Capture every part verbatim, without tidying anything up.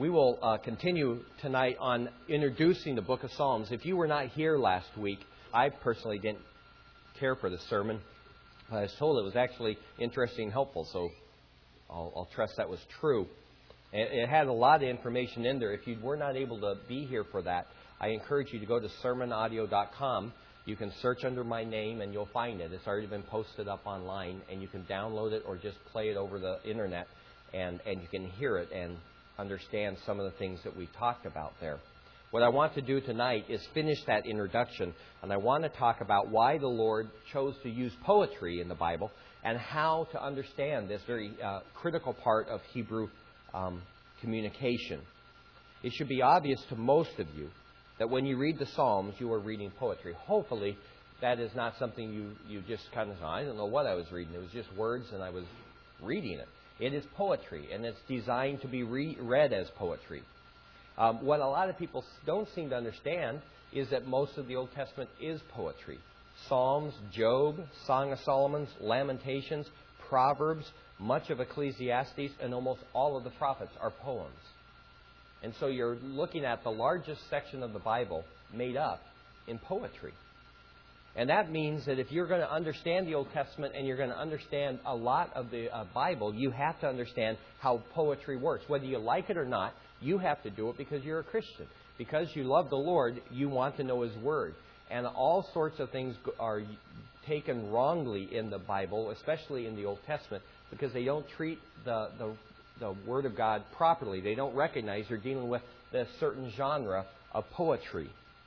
We will uh, continue tonight on introducing the book of Psalms. If you were not here last week, I personally didn't care for the sermon. I was told it was actually interesting and helpful, so I'll, I'll trust that was true. It, it had a lot of information in there. If you were not able to be here for that, I encourage you to go to sermon audio dot com. You can search under my name and you'll find it. It's already been posted up online, and you can download it or just play it over the internet, and, and you can hear it and understand some of the things that we talked about there. What I want to do tonight is finish that introduction, and I want to talk about why the Lord chose to use poetry in the Bible and how to understand this very uh, critical part of Hebrew um, communication. It should be obvious to most of you that when you read the Psalms, you are reading poetry. Hopefully, that is not something you, you just kind of, I don't know what I was reading. It was just words, and I was reading it. It is poetry, and it's designed to be re- read as poetry. Um, what a lot of people don't seem to understand is that most of the Old Testament is poetry. Psalms, Job, Song of Solomon, Lamentations, Proverbs, much of Ecclesiastes, and almost all of the prophets are poems. And so you're looking at the largest section of the Bible made up in poetry. And that means that if you're going to understand the Old Testament and you're going to understand a lot of the uh, Bible, you have to understand how poetry works. Whether you like it or not, you have to do it because you're a Christian. Because you love the Lord, you want to know His Word. And all sorts of things are taken wrongly in the Bible, especially in the Old Testament, because they don't treat the, the, the Word of God properly. They don't recognize you're dealing with a certain genre of poetry.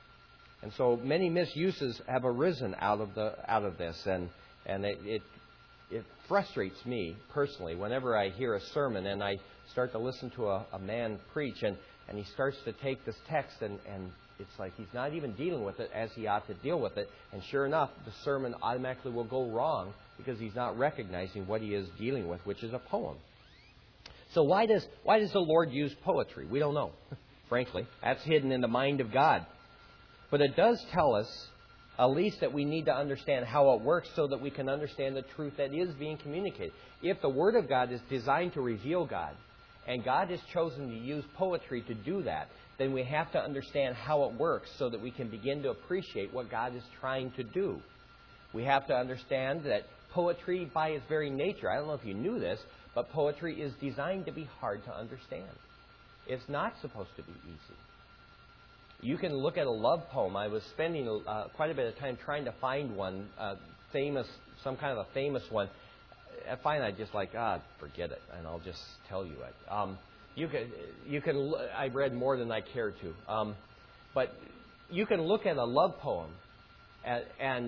And so many misuses have arisen out of the out of this, and and it, it it frustrates me personally whenever I hear a sermon and I start to listen to a, a man preach, and, and he starts to take this text and, and it's like he's not even dealing with it as he ought to deal with it, and sure enough, the sermon automatically will go wrong because he's not recognizing what he is dealing with, which is a poem. So why does why does the Lord use poetry? We don't know, frankly. That's hidden in the mind of God. But it does tell us, at least, that we need to understand how it works so that we can understand the truth that is being communicated. If the Word of God is designed to reveal God, and God has chosen to use poetry to do that, then we have to understand how it works so that we can begin to appreciate what God is trying to do. We have to understand that poetry, by its very nature, I don't know if you knew this, but poetry is designed to be hard to understand. It's not supposed to be easy. You can look at a love poem. I was spending uh, quite a bit of time trying to find one, uh, famous, some kind of a famous one. I find I just like, ah, forget it, and I'll just tell you it. Um, you can, you can. I read more than I care to, um, but you can look at a love poem, and, and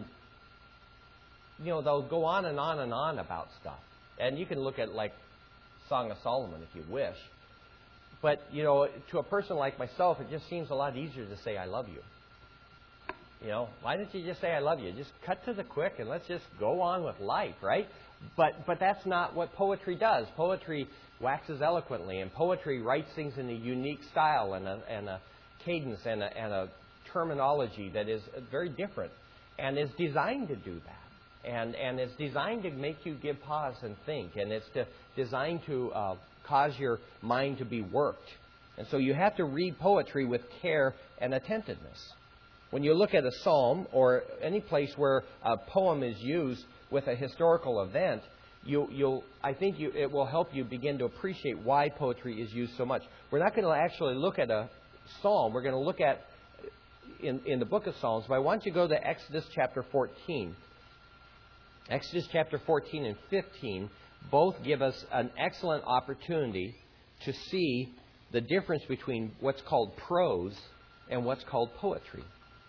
you know they'll go on and on and on about stuff, and you can look at like Song of Solomon if you wish. But, you know, to a person like myself, it just seems a lot easier to say, I love you. You know, why don't you just say, I love you? Just cut to the quick and let's just go on with life, right? But but that's not what poetry does. Poetry waxes eloquently, and poetry writes things in a unique style and a, and a cadence and a, and a terminology that is very different and is designed to do that. And, and it's designed to make you give pause and think, and it's to, designed to Uh, cause your mind to be worked. And so you have to read poetry with care and attentiveness. When you look at a psalm or any place where a poem is used with a historical event, you, you'll, I think you, it will help you begin to appreciate why poetry is used so much. We're not going to actually look at a psalm. We're going to look at in, in the book of Psalms, but I want you to go to Exodus chapter fourteen. Exodus chapter fourteen and fifteen both give us an excellent opportunity to see the difference between what's called prose and what's called poetry.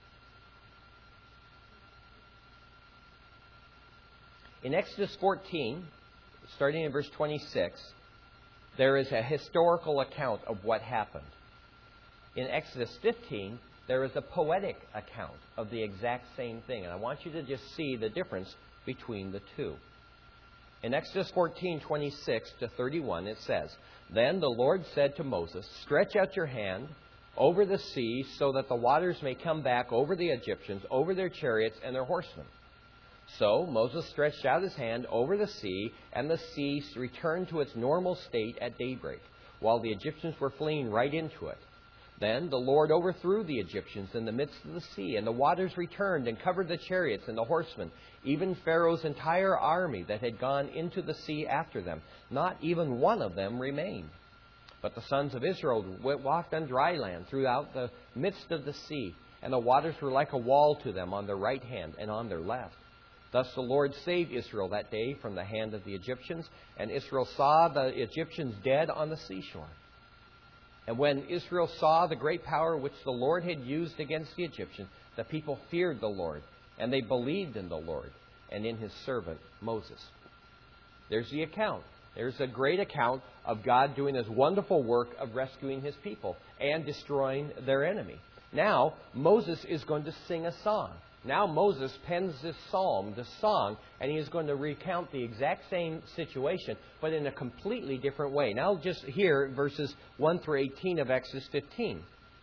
In Exodus fourteen, starting in verse twenty-six, there is a historical account of what happened. In Exodus fifteen, there is a poetic account of the exact same thing. And I want you to just see the difference between the two. In Exodus fourteen, twenty-six to thirty-one, it says, Then the Lord said to Moses, Stretch out your hand over the sea so that the waters may come back over the Egyptians, over their chariots and their horsemen. So Moses stretched out his hand over the sea, and the sea returned to its normal state at daybreak. while the Egyptians were fleeing right into it. Then the Lord overthrew the Egyptians in the midst of the sea, and the waters returned and covered the chariots and the horsemen, even Pharaoh's entire army that had gone into the sea after them. Not even one of them remained. But the sons of Israel walked on dry land throughout the midst of the sea, and the waters were like a wall to them on their right hand and on their left. Thus the Lord saved Israel that day from the hand of the Egyptians, and Israel saw the Egyptians dead on the seashore. And when Israel saw the great power which the Lord had used against the Egyptians, the people feared the Lord, and they believed in the Lord and in His servant Moses. There's the account. There's a great account of God doing His wonderful work of rescuing His people and destroying their enemy. Now, Moses is going to sing a song. Now Moses pens this psalm, this song, and he is going to recount the exact same situation, but in a completely different way. Now just hear verses one through eighteen of Exodus fifteen.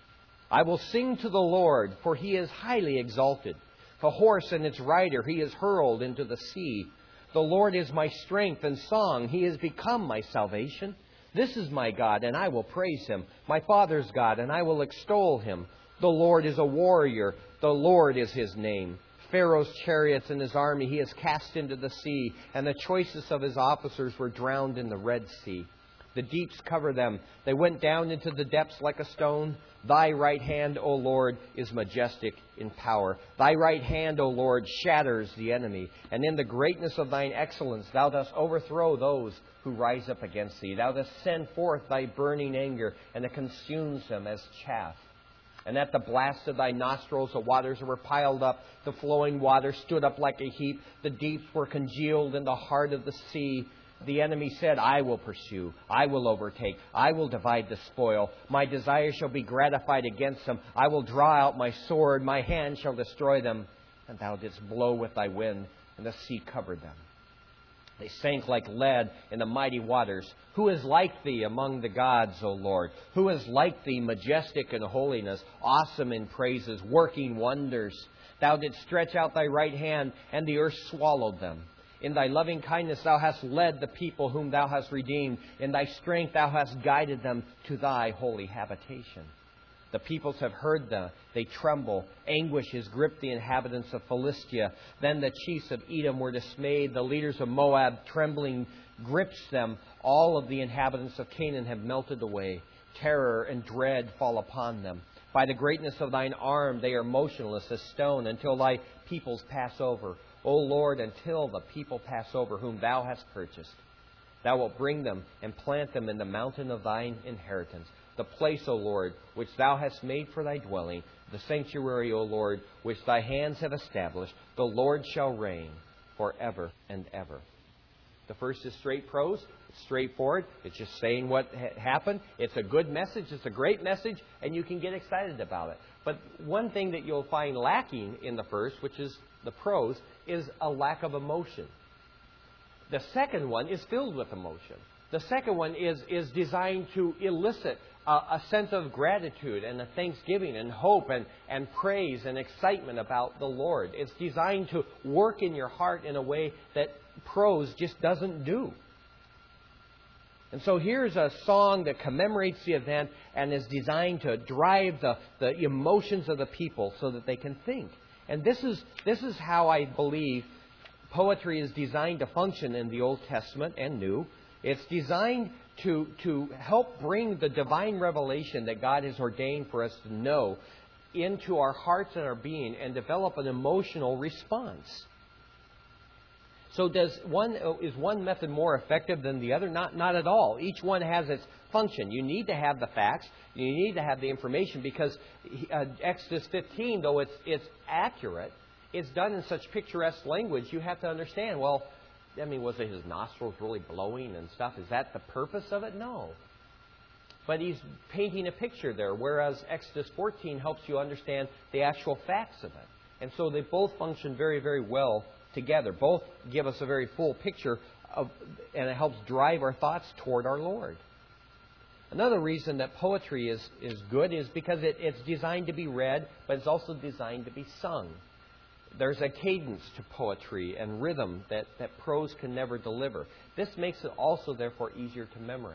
I will sing to the Lord, for He is highly exalted. The horse and its rider He is hurled into the sea. The Lord is my strength and song. He has become my salvation. This is my God, and I will praise Him. My Father's God, and I will extol Him. The Lord is a warrior. The Lord is His name. Pharaoh's chariots and his army He has cast into the sea, and the choicest of His officers were drowned in the Red Sea. The deeps cover them. They went down into the depths like a stone. Thy right hand, O Lord, is majestic in power. Thy right hand, O Lord, shatters the enemy. And in the greatness of Thine excellence Thou dost overthrow those who rise up against Thee. Thou dost send forth Thy burning anger, and it consumes them as chaff. And at the blast of Thy nostrils the waters were piled up. The flowing waters stood up like a heap. The deeps were congealed in the heart of the sea. The enemy said, I will pursue. I will overtake. I will divide the spoil. My desire shall be gratified against them. I will draw out my sword. My hand shall destroy them. And Thou didst blow with Thy wind, and the sea covered them. They sank like lead in the mighty waters. Who is like Thee among the gods, O Lord? Who is like Thee, majestic in holiness, awesome in praises, working wonders? Thou didst stretch out Thy right hand, and the earth swallowed them. In Thy loving kindness Thou hast led the people whom Thou hast redeemed. In Thy strength Thou hast guided them to Thy holy habitation. The peoples have heard them. They tremble. Anguish has gripped the inhabitants of Philistia. Then the chiefs of Edom were dismayed. The leaders of Moab, trembling, grips them. All of the inhabitants of Canaan have melted away. Terror and dread fall upon them. By the greatness of Thine arm they are motionless as stone until Thy peoples pass over. O Lord, until the people pass over whom Thou hast purchased. Thou wilt bring them and plant them in the mountain of Thine inheritance. The place, O Lord, which Thou hast made for Thy dwelling, the sanctuary, O Lord, which Thy hands have established, the Lord shall reign forever and ever. The first is straight prose. It's straightforward. It's just saying what ha- happened. It's a good message. It's a great message, and you can get excited about it. But one thing that you'll find lacking in the first, which is the prose, is a lack of emotion. The second one is filled with emotion. The second one is, is designed to elicit a, a sense of gratitude and a thanksgiving and hope and, and praise and excitement about the Lord. It's designed to work in your heart in a way that prose just doesn't do. And so here's a song that commemorates the event and is designed to drive the, the emotions of the people so that they can think. And this is, this is how I believe poetry is designed to function in the Old Testament and New. It's designed to, to help bring the divine revelation that God has ordained for us to know into our hearts and our being and develop an emotional response. So does one is one method more effective than the other? Not, not at all. Each one has its function. You need to have the facts. You need to have the information because uh, Exodus fifteen, though it's, it's accurate, it's done in such picturesque language, you have to understand, well, I mean, was it his nostrils really blowing and stuff? Is that the purpose of it? No. But he's painting a picture there, whereas Exodus fourteen helps you understand the actual facts of it. And so they both function very, very well together. Both give us a very full picture of, and it helps drive our thoughts toward our Lord. Another reason that poetry is, is good is because it, it's designed to be read, but it's also designed to be sung. There's a cadence to poetry and rhythm that, that prose can never deliver. This makes it also, therefore, easier to memorize.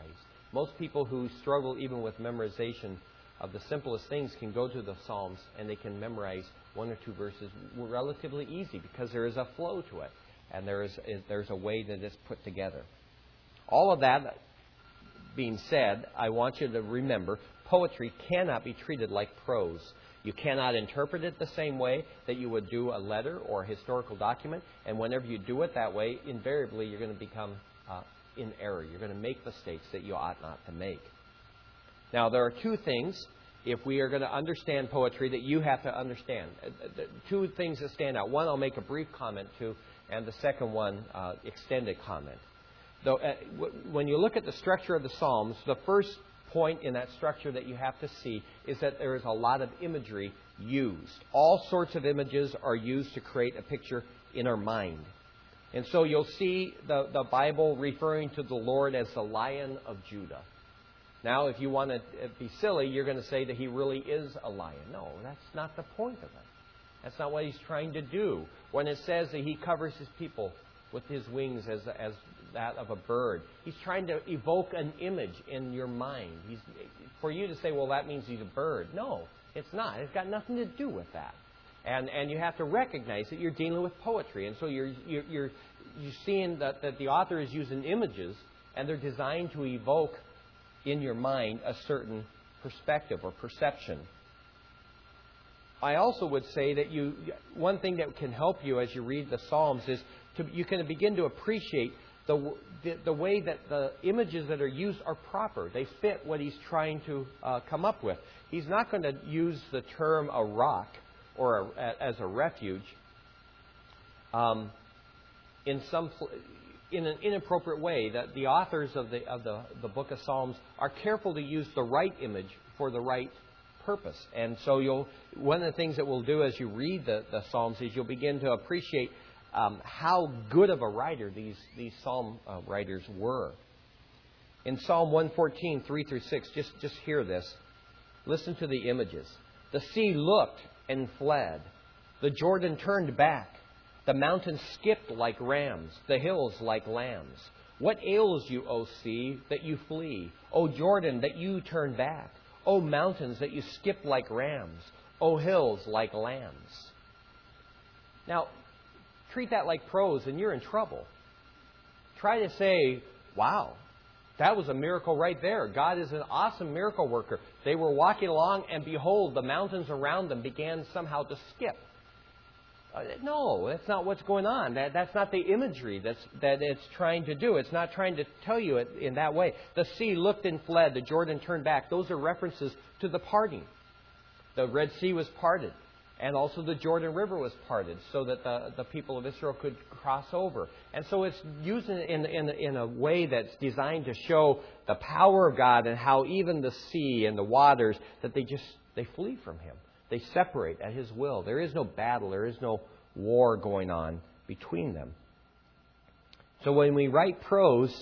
Most people who struggle even with memorization of the simplest things can go to the Psalms and they can memorize one or two verses relatively easy because there is a flow to it and there is there's a way that it's put together. All of that being said, I want you to remember poetry cannot be treated like prose. You cannot interpret it the same way that you would do a letter or a historical document. And whenever you do it that way, invariably you're going to become uh, in error. You're going to make mistakes that you ought not to make. Now, there are two things, if we are going to understand poetry, that you have to understand. Two things that stand out. One I'll make a brief comment to, and the second one, uh, extended comment. Though, uh, w- when you look at the structure of the Psalms, the first point in that structure that you have to see is that there is a lot of imagery used. All sorts of images are used to create a picture in our mind. And so you'll see the, the Bible referring to the Lord as the Lion of Judah. Now, if you want to be silly, you're going to say that He really is a lion. No, that's not the point of it. That's not what He's trying to do. When it says that He covers His people with His wings as, as that of a bird, He's trying to evoke an image in your mind. He's, for you to say, well, that means He's a bird. No, it's not. It's got nothing to do with that. And and you have to recognize that you're dealing with poetry. And so you're you're you're, you're seeing that, that the author is using images, and they're designed to evoke in your mind a certain perspective or perception. I also would say that you one thing that can help you as you read the Psalms is to, you can begin to appreciate the, the the way that the images that are used are proper. They fit what he's trying to uh, come up with. He's not going to use the term a rock or a, as a refuge um, in some in an inappropriate way. That the authors of the of the the book of Psalms are careful to use the right image for the right purpose. And so you'll one of the things that we'll do as you read the, the Psalms is you'll begin to appreciate um, how good of a writer these these Psalm uh, writers were. In Psalm one fourteen, three through six, just, just hear this. Listen to the images. The sea looked and fled. The Jordan turned back. The mountains skipped like rams, the hills like lambs. What ails you, O sea, that you flee? O Jordan, that you turn back? O mountains, that you skip like rams? O hills, like lambs? Now, treat that like prose and you're in trouble. Try to say, wow, that was a miracle right there. God is an awesome miracle worker. They were walking along and behold, the mountains around them began somehow to skip. Uh, no, that's not what's going on. That, that's not the imagery that's, that it's trying to do. It's not trying to tell you it in that way. The sea looked and fled. The Jordan turned back. Those are references to the parting. The Red Sea was parted. And also the Jordan River was parted so that the, the people of Israel could cross over. And so it's used in, in, in a way that's designed to show the power of God and how even the sea and the waters, that they just they flee from Him. They separate at His will. There is no battle. There is no war going on between them. So when we write prose,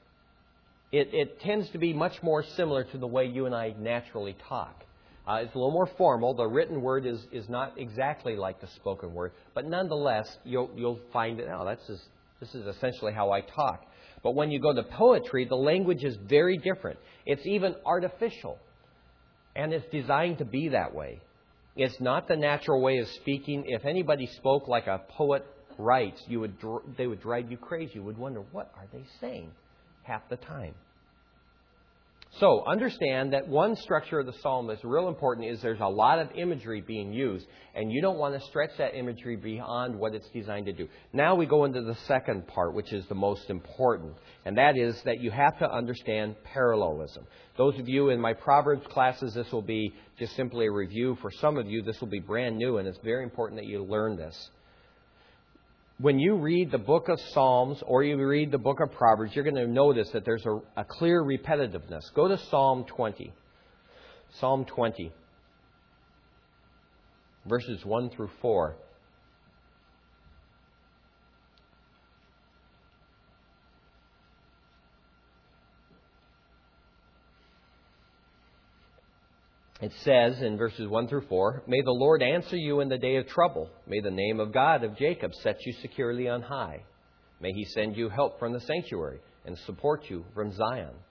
it, it tends to be much more similar to the way you and I naturally talk. Uh, it's a little more formal. The written word is, is not exactly like the spoken word. But nonetheless, you'll, you'll find that, oh, that's just, this is essentially how I talk. But when you go to poetry, the language is very different. It's even artificial. And it's designed to be that way. It's not the natural way of speaking. If anybody spoke like a poet writes, you would they would drive you crazy. You would wonder, what are they saying half the time? So understand that one structure of the psalm that's real important is there's a lot of imagery being used, and you don't want to stretch that imagery beyond what it's designed to do. Now we go into the second part, which is the most important, and that is that you have to understand parallelism. Those of you in my Proverbs classes, this will be just simply a review. For some of you, this will be brand new, and it's very important that you learn this. When you read the book of Psalms or you read the book of Proverbs, you're going to notice that there's a, a clear repetitiveness. Go to Psalm twenty. Psalm twenty, verses one through four. It says in verses one through four, "May the Lord answer you in the day of trouble. May the name of God of Jacob set you securely on high. May He send you help from the sanctuary and support you from Zion.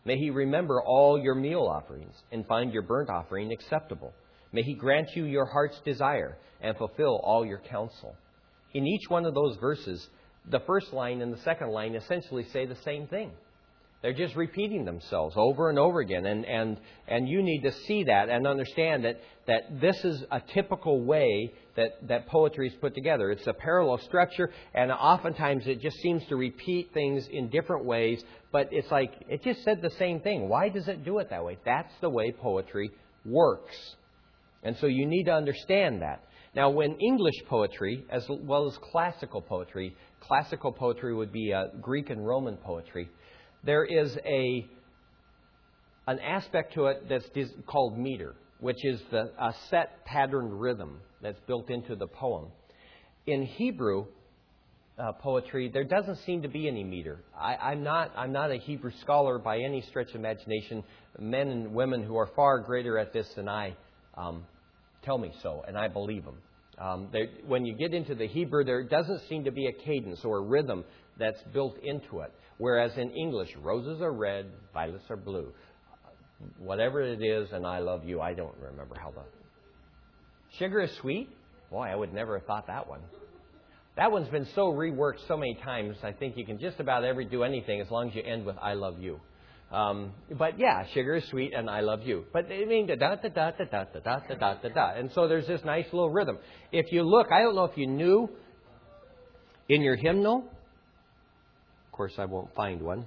May He remember all your meal offerings and find your burnt offering acceptable. May He grant you your heart's desire and fulfill all your counsel. In each one of those verses, the first line and the second line essentially say the same thing. They're just repeating themselves over and over again. And, and, and you need to see that and understand that, that this is a typical way that, that poetry is put together. It's a parallel structure, and oftentimes it just seems to repeat things in different ways. But it's like, it just said the same thing. Why does it do it that way? That's the way poetry works. And so you need to understand that. Now, when English poetry, as well as classical poetry, classical poetry would be uh, Greek and Roman poetry, there is a an aspect to it that's dis- called meter, which is the a set patterned rhythm that's built into the poem. In Hebrew uh, poetry, there doesn't seem to be any meter. I, I'm not I'm not a Hebrew scholar by any stretch of imagination. Men and women who are far greater at this than I um, tell me so, and I believe them. Um, when you get into the Hebrew, there doesn't seem to be a cadence or a rhythm that's built into it. Whereas in English, roses are red, violets are blue. Whatever it is, and I love you. I don't remember how the... Sugar is sweet? Boy, I would never have thought that one. That one's been so reworked so many times, I think you can just about ever do anything as long as you end with I love you. Um, but yeah, sugar is sweet and I love you. But I mean, da da da da da da da da da da da. And so there's this nice little rhythm. If you look, I don't know if you knew, in your hymnal, of course I won't find one,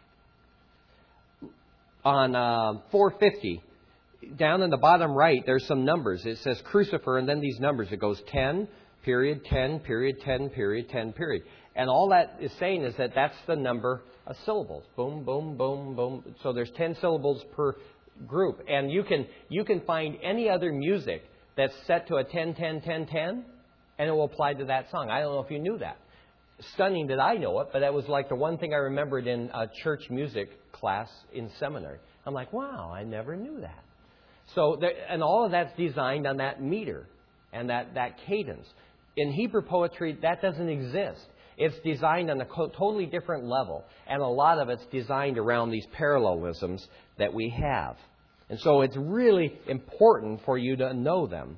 on uh, four fifty, down in the bottom right, there's some numbers. It says crucifer, and then these numbers. It goes ten, period, ten, period, ten, period, ten, period. And all that is saying is that that's the number of syllables. Boom, boom, boom, boom. So there's ten syllables per group. And you can you can find any other music that's set to a ten, ten, ten, ten, and it will apply to that song. I don't know if you knew that. Stunning that I know it, but that was like the one thing I remembered in a church music class in seminary. I'm like, wow, I never knew that. So, there, and all of that's designed on that meter and that, that cadence. In Hebrew poetry, that doesn't exist. It's designed on a co- totally different level. And a lot of it's designed around these parallelisms that we have. And so it's really important for you to know them.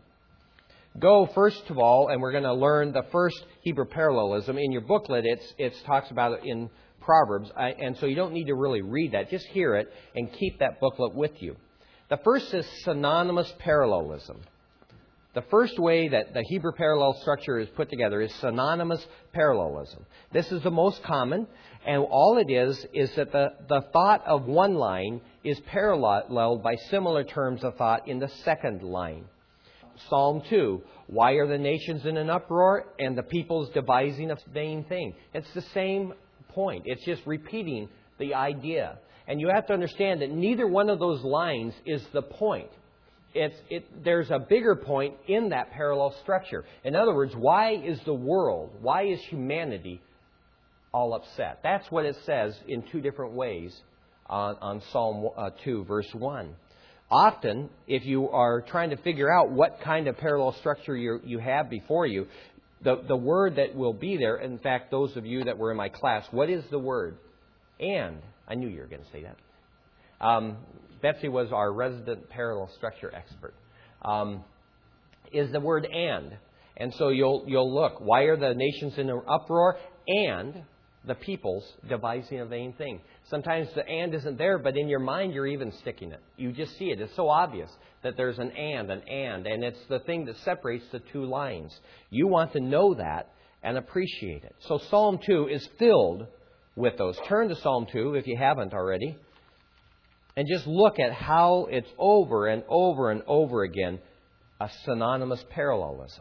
Go, first of all, and we're going to learn the first Hebrew parallelism. In your booklet, it's it talks about it in Proverbs. I, and so you don't need to really read that. Just hear it and keep that booklet with you. The first is synonymous parallelism. The first way that the Hebrew parallel structure is put together is synonymous parallelism. This is the most common, and all it is is that the, the thought of one line is paralleled by similar terms of thought in the second line. Psalm two, why are the nations in an uproar and the peoples devising a vain thing? It's the same point. It's just repeating the idea. And you have to understand that neither one of those lines is the point. It's, it, there's a bigger point in that parallel structure. In other words, why is the world, why is humanity all upset? That's what it says in two different ways on, on Psalm uh, two, verse one. Often, if you are trying to figure out what kind of parallel structure you you have before you, the, the word that will be there, in fact, those of you that were in my class, what is the word? And. I knew you were going to say that. Um, Betsy was our resident parallel structure expert. Um, is the word and. And so you'll you'll look, why are the nations in an uproar? And the peoples devising a vain thing. Sometimes the and isn't there, but in your mind you're even sticking it. You just see it. It's so obvious that there's an and, an and, and it's the thing that separates the two lines. You want to know that and appreciate it. So Psalm two is filled with those. Turn to Psalm two if you haven't already, and just look at how it's over and over and over again a synonymous parallelism.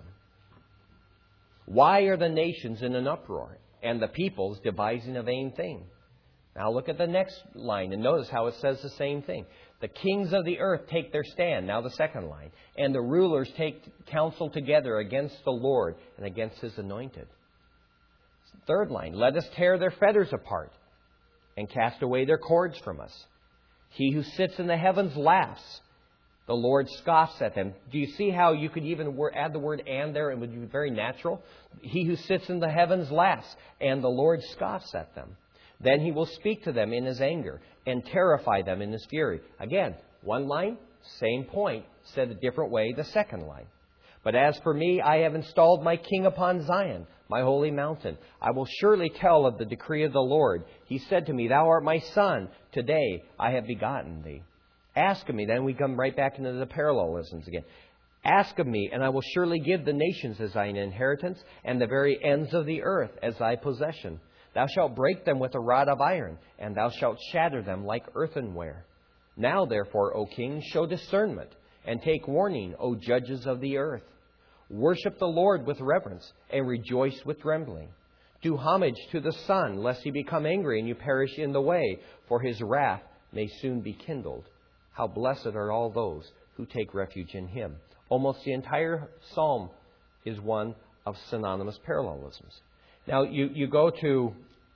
Why are the nations in an uproar and the peoples devising a vain thing? Now look at the next line and notice how it says the same thing. The kings of the earth take their stand. Now the second line. And the rulers take counsel together against the Lord and against His anointed. Third line. Let us tear their fetters apart and cast away their cords from us. He who sits in the heavens laughs. The Lord scoffs at them. Do you see how you could even add the word and there? It would be very natural. He who sits in the heavens laughs, and the Lord scoffs at them. Then he will speak to them in his anger and terrify them in his fury. Again, one line, same point, said a different way the second line. But as for me, I have installed my king upon Zion, my holy mountain. I will surely tell of the decree of the Lord. He said to me, Thou art my son. Today I have begotten thee. Ask of me. Then we come right back into the parallelisms again. Ask of me, and I will surely give the nations as thine inheritance, and the very ends of the earth as thy possession. Thou shalt break them with a rod of iron, and thou shalt shatter them like earthenware. Now, therefore, O king, show discernment, and take warning, O judges of the earth. Worship the Lord with reverence, and rejoice with trembling. Do homage to the Son, lest he become angry and you perish in the way, for his wrath may soon be kindled. How blessed are all those who take refuge in him. Almost the entire psalm is one of synonymous parallelisms. Now, you, you go to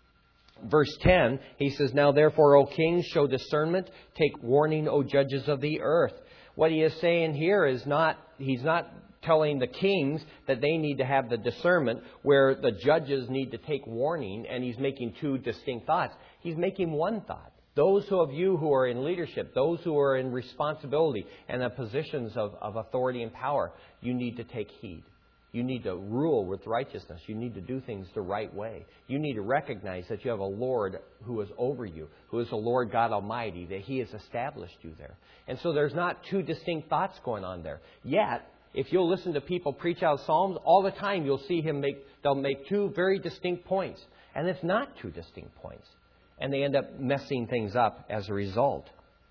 verse ten. He says, Now therefore, O kings, show discernment. Take warning, O judges of the earth. What he is saying here is not, he's not telling the kings that they need to have the discernment where the judges need to take warning, and he's making two distinct thoughts. He's making one thought. Those of you who are in leadership, those who are in responsibility and in positions of, of authority and power, you need to take heed. You need to rule with righteousness. You need to do things the right way. You need to recognize that you have a Lord who is over you, who is the Lord God Almighty, that He has established you there. And so there's not two distinct thoughts going on there. Yet, if you'll listen to people preach out Psalms, all the time you'll see him make, they'll make two very distinct points. And it's not two distinct points. And they end up messing things up as a result.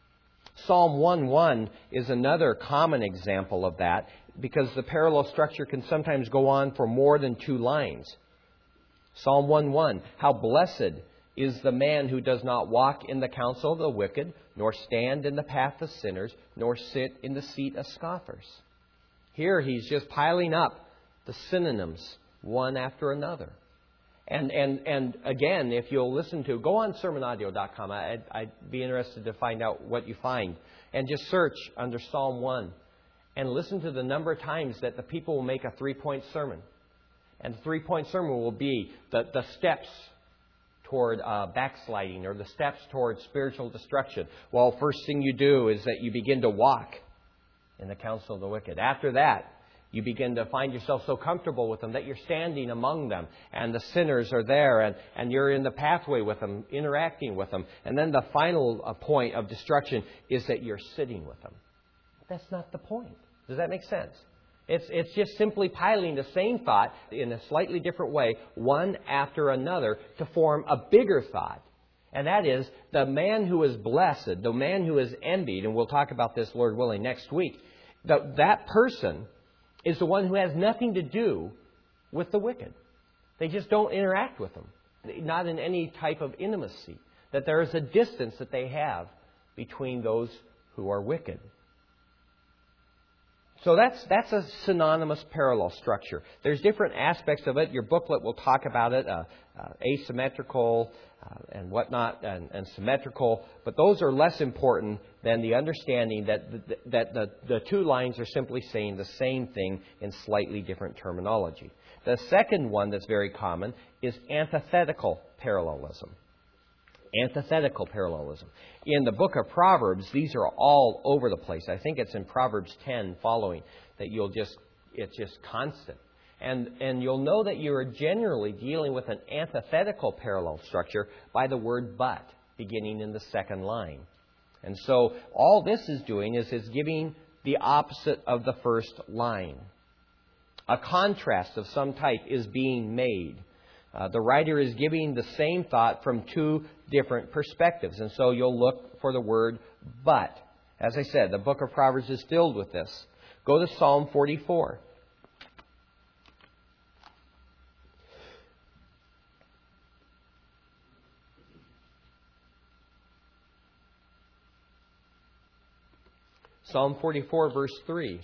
Psalm one one is another common example of that, because the parallel structure can sometimes go on for more than two lines. Psalm one one, How blessed is the man who does not walk in the counsel of the wicked, nor stand in the path of sinners, nor sit in the seat of scoffers. Here he's just piling up the synonyms one after another. And and and again, if you'll listen to, go on sermon audio dot com. I'd, I'd be interested to find out what you find. And just search under Psalm one. And listen to the number of times that the people will make a three-point sermon. And the three-point sermon will be the, the steps toward uh, backsliding, or the steps toward spiritual destruction. Well, first thing you do is that you begin to walk in the counsel of the wicked. After that, you begin to find yourself so comfortable with them that you're standing among them, and the sinners are there, and, and you're in the pathway with them, interacting with them. And then the final uh, point of destruction is that you're sitting with them. That's not the point. Does that make sense? It's, it's just simply piling the same thought in a slightly different way, one after another, to form a bigger thought. And that is, the man who is blessed, the man who is envied, and we'll talk about this, Lord willing, next week, that that person is the one who has nothing to do with the wicked. They just don't interact with them, not in any type of intimacy. That there is a distance that they have between those who are wicked. So that's that's a synonymous parallel structure. There's different aspects of it. Your booklet will talk about it, uh, uh, asymmetrical uh, and whatnot, and, and symmetrical. But those are less important than the understanding that the, that the, the two lines are simply saying the same thing in slightly different terminology. The second one that's very common is antithetical parallelism. Antithetical parallelism. In the book of Proverbs, these are all over the place. I think it's in Proverbs ten following that you'll just, it's just constant. And, and you'll know that you are generally dealing with an antithetical parallel structure by the word but, beginning in the second line. And so all this is doing is it's giving the opposite of the first line. A contrast of some type is being made. Uh, the writer is giving the same thought from two different perspectives. And so you'll look for the word but. As I said, the book of Proverbs is filled with this. Go to Psalm forty-four. Psalm forty-four, verse three.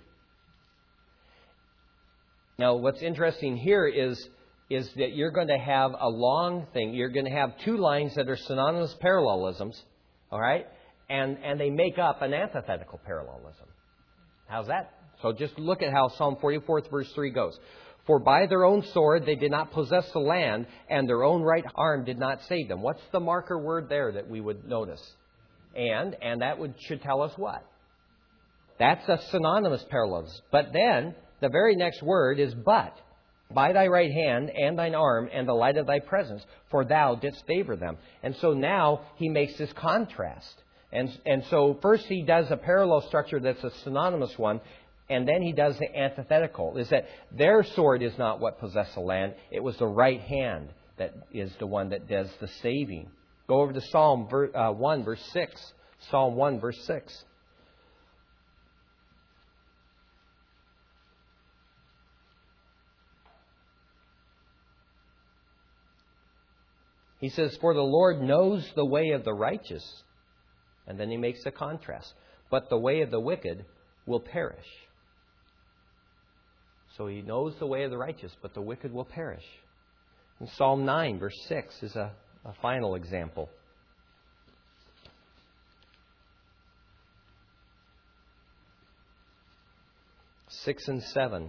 Now, what's interesting here is is that you're going to have a long thing. You're going to have two lines that are synonymous parallelisms, all right? And and they make up an antithetical parallelism. How's that? So just look at how Psalm forty-four, verse three goes. For by their own sword they did not possess the land, and their own right arm did not save them. What's the marker word there that we would notice? And, and that would should tell us what? That's a synonymous parallelism. But then, the very next word is but. By thy right hand and thine arm and the light of thy presence, for thou didst favor them. And so now he makes this contrast. And, and so first he does a parallel structure that's a synonymous one, and then he does the antithetical, is that their sword is not what possessed the land. It was the right hand that is the one that does the saving. Go over to Psalm one, verse six. Psalm one, verse six. He says, for the Lord knows the way of the righteous. And then he makes a contrast. But the way of the wicked will perish. So he knows the way of the righteous, but the wicked will perish. And Psalm nine, verse six is a, a final example. Six and seven.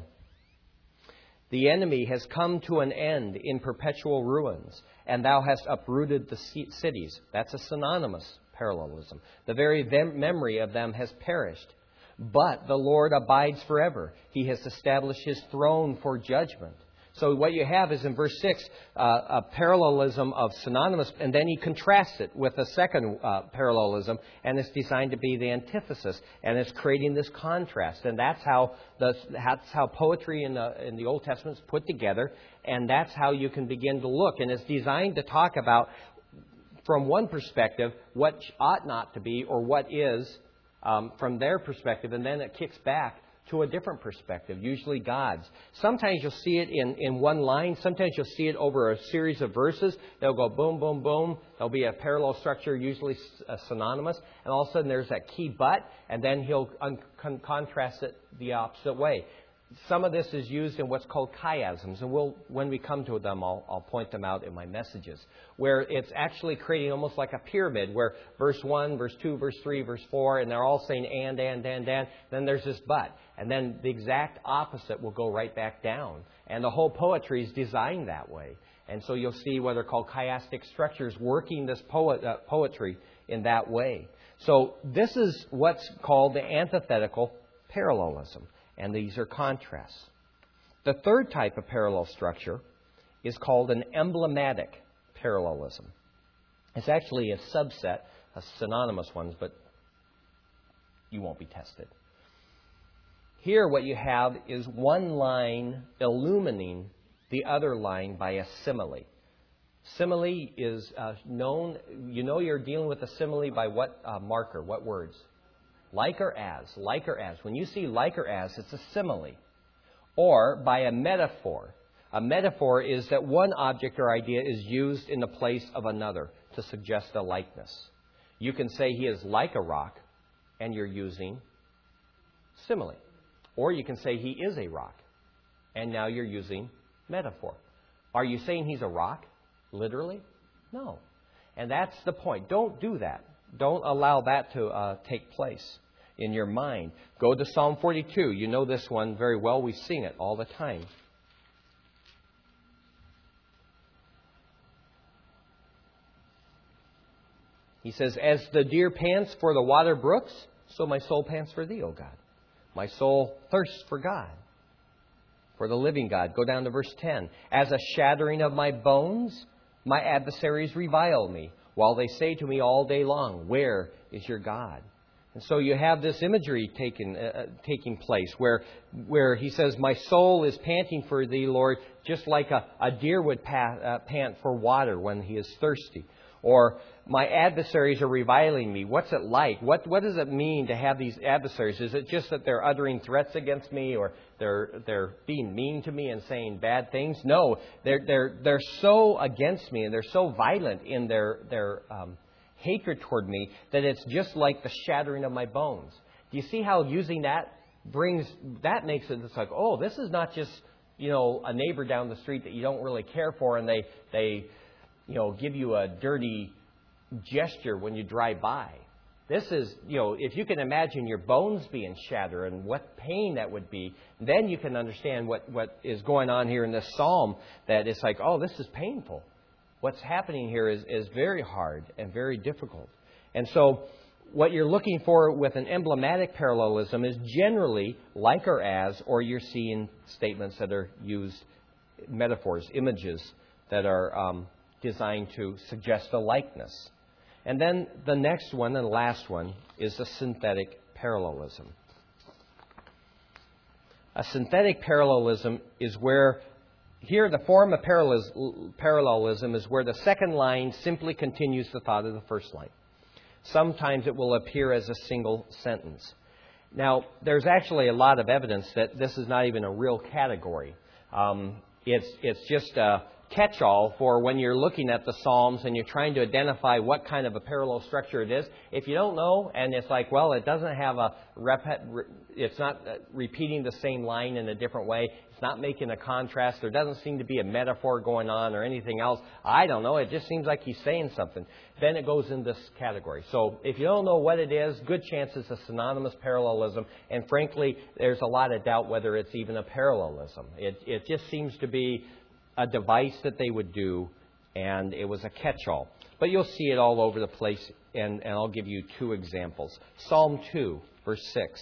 The enemy has come to an end in perpetual ruins, and thou hast uprooted the cities. That's a synonymous parallelism. The very memory of them has perished. But the Lord abides forever. He has established His throne for judgment. So what you have is in verse six, uh, a parallelism of synonymous, and then he contrasts it with a second uh, parallelism, and it's designed to be the antithesis, and it's creating this contrast. And that's how the that's how poetry in the in the Old Testament is put together, and that's how you can begin to look. And it's designed to talk about, from one perspective, what ought not to be or what is um, from their perspective, and then it kicks back to a different perspective, usually God's. Sometimes you'll see it in, in one line. Sometimes you'll see it over a series of verses. They'll go boom, boom, boom. There'll be a parallel structure, usually uh, synonymous. And all of a sudden there's that key but, and then he'll un- con- contrast it the opposite way. Some of this is used in what's called chiasms, and we'll, when we come to them, I'll, I'll point them out in my messages, where it's actually creating almost like a pyramid, where verse one, verse two, verse three, verse four, and they're all saying and, and, and, and, then there's this but. And then the exact opposite will go right back down. And the whole poetry is designed that way. And so you'll see what are called chiastic structures working this poet, uh, poetry in that way. So this is what's called the antithetical parallelism. And these are contrasts. The third type of parallel structure is called an emblematic parallelism. It's actually a subset of synonymous ones, but you won't be tested. Here what you have is one line illumining the other line by a simile. Simile is uh, known, you know you're dealing with a simile by what uh, marker, what words? Like or as, like or as. When you see like or as, it's a simile. Or by a metaphor. A metaphor is that one object or idea is used in the place of another to suggest a likeness. You can say he is like a rock, and you're using simile. Or you can say he is a rock, and now you're using metaphor. Are you saying he's a rock, literally? No. And that's the point. Don't do that. Don't allow that to uh, take place in your mind. Go to Psalm forty-two. You know this one very well. We sing it all the time. He says, as the deer pants for the water brooks, so my soul pants for thee, O God. My soul thirsts for God, for the living God. Go down to verse ten. As a shattering of my bones, my adversaries revile me, while they say to me all day long, where is your God? And so you have this imagery taking uh, taking place where where he says, my soul is panting for thee, Lord, just like a, a deer would pa- uh, pant for water when he is thirsty. Or my adversaries are reviling me. What's it like? What what does it mean to have these adversaries? Is it just that they're uttering threats against me, or they're they're being mean to me and saying bad things? No, they're they're they're so against me, and they're so violent in their their um, hatred toward me that it's just like the shattering of my bones. Do you see how using that brings that makes it? It's like, oh, this is not just, you know, a neighbor down the street that you don't really care for, and they they you know give you a dirty gesture when you drive by. This is, you know, if you can imagine your bones being shattered and what pain that would be, then you can understand what, what is going on here in this psalm, that it's like, oh, this is painful. What's happening here is, is very hard and very difficult. And so what you're looking for with an emblematic parallelism is generally like or as, or you're seeing statements that are used, metaphors, images that are um, designed to suggest a likeness. And then the next one and last one is a synthetic parallelism. A synthetic parallelism is where, here the form of parallelism is where the second line simply continues the thought of the first line. Sometimes it will appear as a single sentence. Now, there's actually a lot of evidence that this is not even a real category. Um, it's, it's just a catch-all for when you're looking at the Psalms and you're trying to identify what kind of a parallel structure it is. If you don't know, and it's like, well, it doesn't have a rep- it's not repeating the same line in a different way. It's not making a contrast. There doesn't seem to be a metaphor going on or anything else. I don't know. It just seems like he's saying something. Then it goes in this category. So if you don't know what it is, good chance it's a synonymous parallelism. And frankly, there's a lot of doubt whether it's even a parallelism. It, it just seems to be a device that they would do, and it was a catch-all. But you'll see it all over the place, and, and I'll give you two examples. Psalm two, verse six.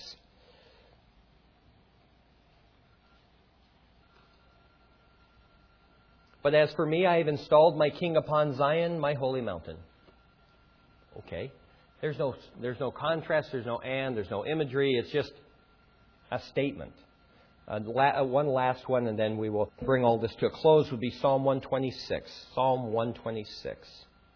But as for me, I have installed my king upon Zion, my holy mountain. Okay. There's no, there's no contrast, there's no and, there's no imagery. It's just a statement. Uh, la- uh, one last one, and then we will bring all this to a close, would be Psalm one twenty-six. Psalm one twenty-six.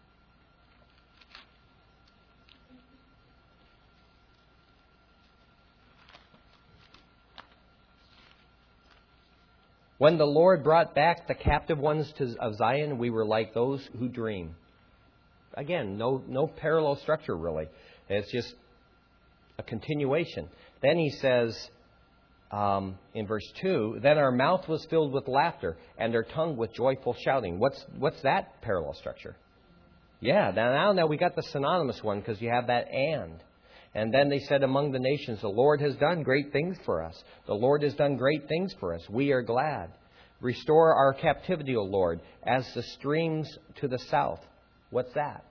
When the Lord brought back the captive ones to, of Zion, we were like those who dream. Again, no, no parallel structure, really. It's just a continuation. Then he says, Um, in verse two, then our mouth was filled with laughter and our tongue with joyful shouting. What's what's that parallel structure? Yeah, now, now we got the synonymous one because you have that and. And then they said among the nations, the Lord has done great things for us. The Lord has done great things for us. We are glad. Restore our captivity, O Lord, as the streams to the south. What's that?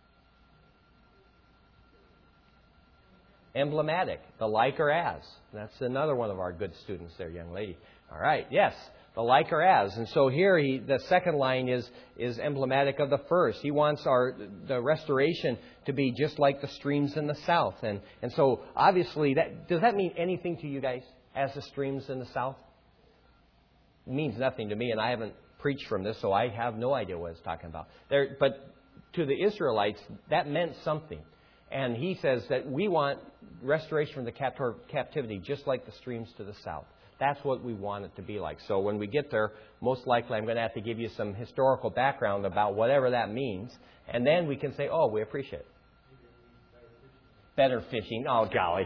Emblematic, the like or as. That's another one of our good students there, young lady. All right, yes, the like or as. And so here, he, the second line is is emblematic of the first. He wants our the restoration to be just like the streams in the south. And and so obviously, that does that mean anything to you guys? As the streams in the south? It means nothing to me, and I haven't preached from this, so I have no idea what it's talking about. There, but to the Israelites, that meant something. And he says that we want restoration from the captivity just like the streams to the south. That's what we want it to be like. So when we get there, most likely I'm going to have to give you some historical background about whatever that means. And then we can say, oh, we appreciate it. Better fishing. Oh, golly.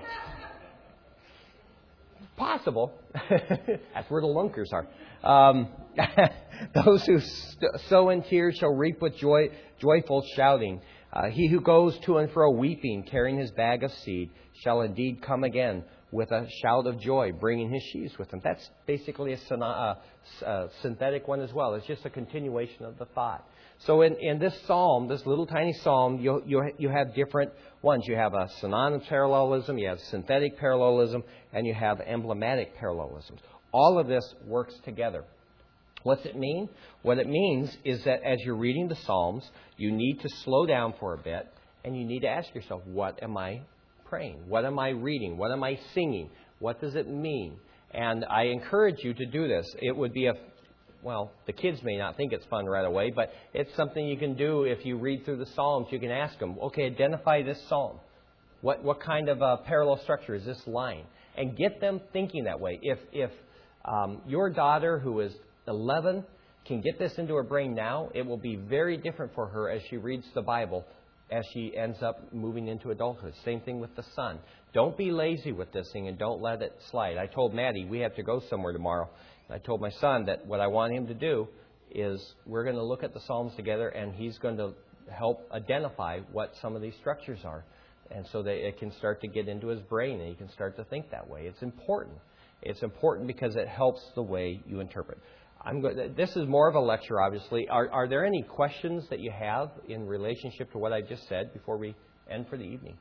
Possible. That's where the lunkers are. Um, those who sow in tears shall reap with joy, joyful shouting. Uh, he who goes to and fro weeping, carrying his bag of seed, shall indeed come again with a shout of joy, bringing his sheaves with him. That's basically a, syn- uh, uh, synthetic one as well. It's just a continuation of the thought. So in, in this psalm, this little tiny psalm, you, you, you have different ones. You have a synonymous parallelism, you have synthetic parallelism, and you have emblematic parallelisms. All of this works together. What's it mean? What it means is that as you're reading the Psalms, you need to slow down for a bit and you need to ask yourself, what am I praying? What am I reading? What am I singing? What does it mean? And I encourage you to do this. It would be a, well, the kids may not think it's fun right away, but it's something you can do if you read through the Psalms. You can ask them, okay, identify this Psalm. What what kind of a parallel structure is this line? And get them thinking that way. If, if um, your daughter, who is eleven, can get this into her brain now, it will be very different for her as she reads the Bible as she ends up moving into adulthood. Same thing with the son. Don't be lazy with this thing and don't let it slide. I told Maddie we have to go somewhere tomorrow. I told my son that what I want him to do is we're going to look at the Psalms together and he's going to help identify what some of these structures are. And so that it can start to get into his brain and he can start to think that way. It's important. It's important because it helps the way you interpret. I'm go- this is more of a lecture, obviously. Are, are there any questions that you have in relationship to what I just said before we end for the evening?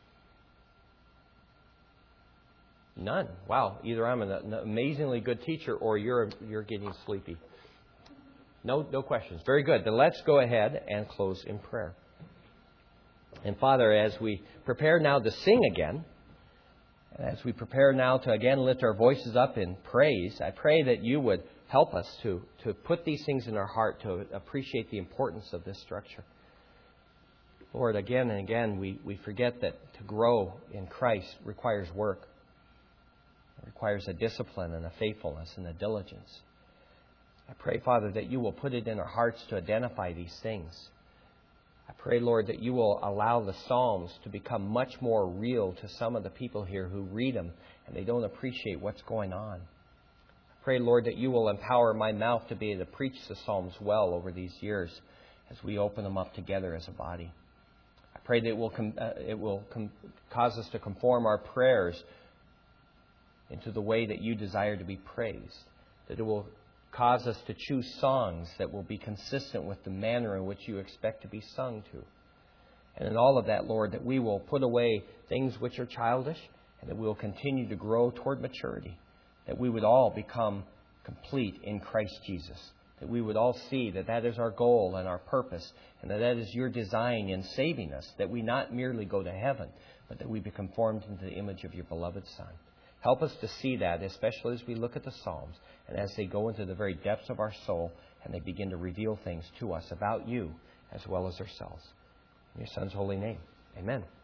None. Wow. Either I'm an, an amazingly good teacher or you're you're getting sleepy. No, no questions. Very good. Then let's go ahead and close in prayer. And Father, as we prepare now to sing again, and as we prepare now to again lift our voices up in praise, I pray that you would help us to, to put these things in our heart, to appreciate the importance of this structure. Lord, again and again, we, we forget that to grow in Christ requires work. It requires a discipline and a faithfulness and a diligence. I pray, Father, that you will put it in our hearts to identify these things. I pray, Lord, that you will allow the Psalms to become much more real to some of the people here who read them and they don't appreciate what's going on. I pray, Lord, that you will empower my mouth to be able to preach the Psalms well over these years as we open them up together as a body. I pray that it will, com- uh, it will com- cause us to conform our prayers into the way that you desire to be praised, that it will cause us to choose songs that will be consistent with the manner in which you expect to be sung to. And in all of that, Lord, that we will put away things which are childish and that we will continue to grow toward maturity, that we would all become complete in Christ Jesus, that we would all see that that is our goal and our purpose and that that is your design in saving us, that we not merely go to heaven, but that we be conformed into the image of your beloved Son. Help us to see that, especially as we look at the Psalms and as they go into the very depths of our soul and they begin to reveal things to us about you as well as ourselves. In your Son's holy name, amen.